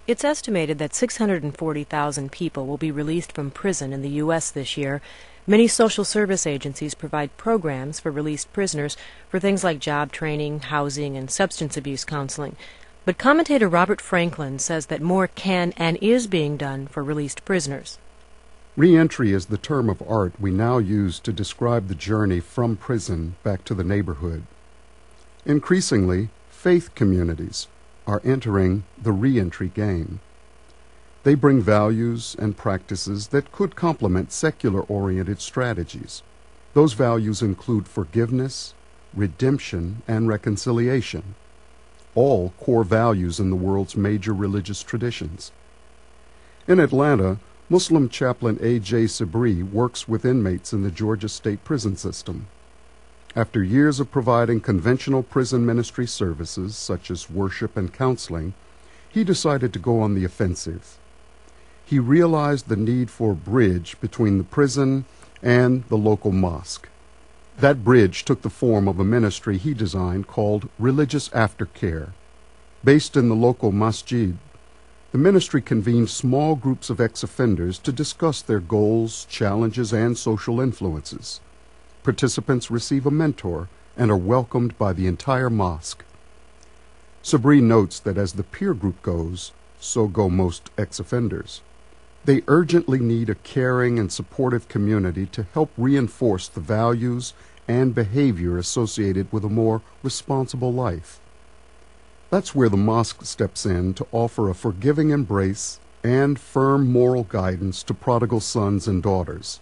It's estimated that 640,000 people will be released from prison in the U.S. this year. Many social service agencies provide programs for released prisoners for things like job training, housing, and substance abuse counseling. But commentator Robert Franklin says that more can and is being done for released prisoners. Reentry is the term of art we now use to describe the journey from prison back to the neighborhood. Increasingly, faith communities are entering the reentry game. They bring values and practices that could complement secular-oriented strategies. Those values include forgiveness, redemption, and reconciliation, all core values in the world's major religious traditions. In Atlanta, Muslim chaplain A.J. Sabri works with inmates in the Georgia State Prison System. After years of providing conventional prison ministry services, such as worship and counseling, he decided to go on the offensive. He realized the need for a bridge between the prison and the local mosque. That bridge took the form of a ministry he designed called Religious Aftercare. Based in the local masjid, the ministry convened small groups of ex-offenders to discuss their goals, challenges, and social influences. Participants receive a mentor and are welcomed by the entire mosque. Sabri notes that as the peer group goes, so go most ex-offenders. They urgently need a caring and supportive community to help reinforce the values and behavior associated with a more responsible life. That's where the mosque steps in to offer a forgiving embrace and firm moral guidance to prodigal sons and daughters.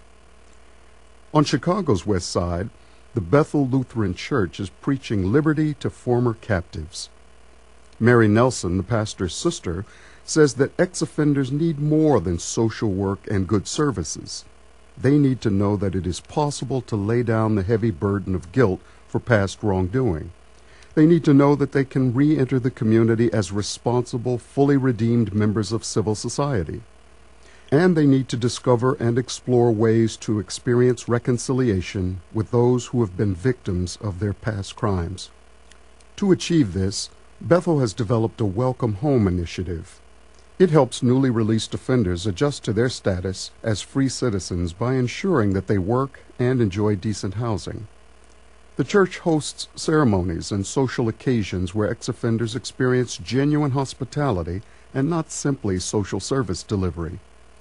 On Chicago's west side, the Bethel Lutheran Church is preaching liberty to former captives. Mary Nelson, the pastor's sister, says that ex-offenders need more than social work and good services. They need to know that it is possible to lay down the heavy burden of guilt for past wrongdoing. They need to know that they can re-enter the community as responsible, fully redeemed members of civil society. And they need to discover and explore ways to experience reconciliation with those who have been victims of their past crimes. To achieve this, Bethel has developed a Welcome Home initiative. It helps newly released offenders adjust to their status as free citizens by ensuring that they work and enjoy decent housing. The church hosts ceremonies and social occasions where ex-offenders experience genuine hospitality and not simply social service delivery.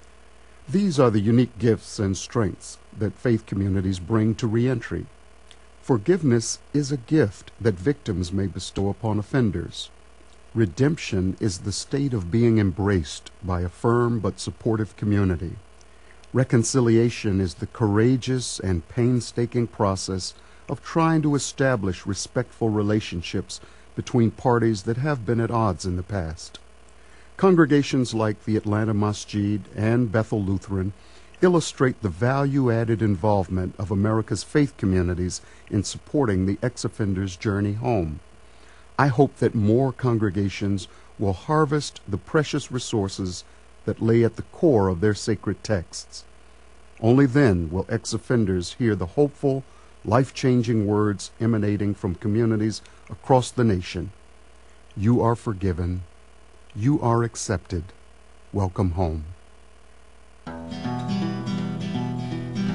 These are the unique gifts and strengths that faith communities bring to reentry. Forgiveness is a gift that victims may bestow upon offenders. Redemption is the state of being embraced by a firm but supportive community. Reconciliation is the courageous and painstaking process of trying to establish respectful relationships between parties that have been at odds in the past. Congregations like the Atlanta Masjid and Bethel Lutheran illustrate the value-added involvement of America's faith communities in supporting the ex-offender's journey home. I hope that more congregations will harvest the precious resources that lay at the core of their sacred texts. Only then will ex-offenders hear the hopeful, life-changing words emanating from communities across the nation. You are forgiven. You are accepted. Welcome home.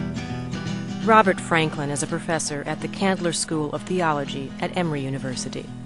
Robert Franklin is a professor at the Candler School of Theology at Emory University.